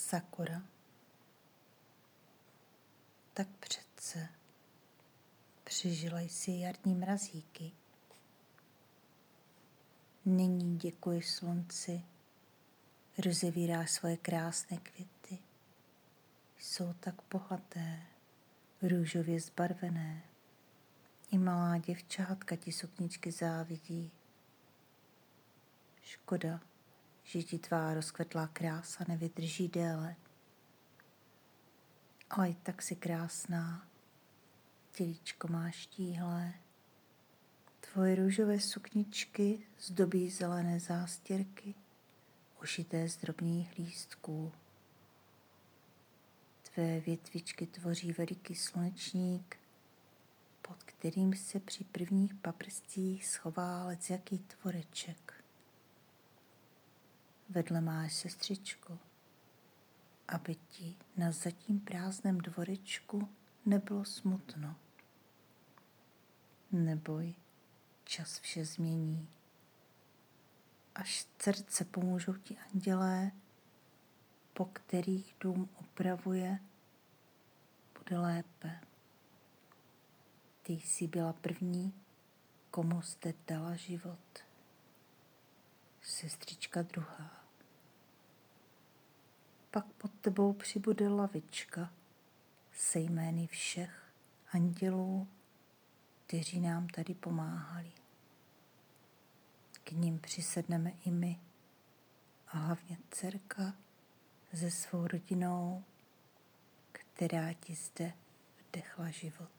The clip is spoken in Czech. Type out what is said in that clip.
Sakura. Tak přece přežila jsi jarní mrazíky. Nyní děkuji slunci, rozevíráš svoje krásné květy. Jsou tak bohaté, růžově zbarvené. I malá děvčátka ti sukničky závidí. Škoda, že ti tvá rozkvetlá krása nevydrží déle. Ale i tak si krásná, tělíčko máš štíhlé. Tvoje růžové sukničky zdobí zelené zástěrky, ušité z drobných lístků. Tvé větvičky tvoří veliký slunečník, pod kterým se při prvních paprscích schová lecjaký tvoreček. Vedle máš sestřičku, aby ti na zatím prázdném dvorečku nebylo smutno. Neboj, čas vše změní. Až srdce pomůžou ti andělé, po kterých dům opravuje, bude lépe. Ty jsi byla první, komu jste dala život. Sestřička druhá. Pak pod tebou přibude lavička se jmény všech andělů, kteří nám tady pomáhali. K nim přisedneme i my a hlavně dcerka se svou rodinou, která ti zde vdechla život.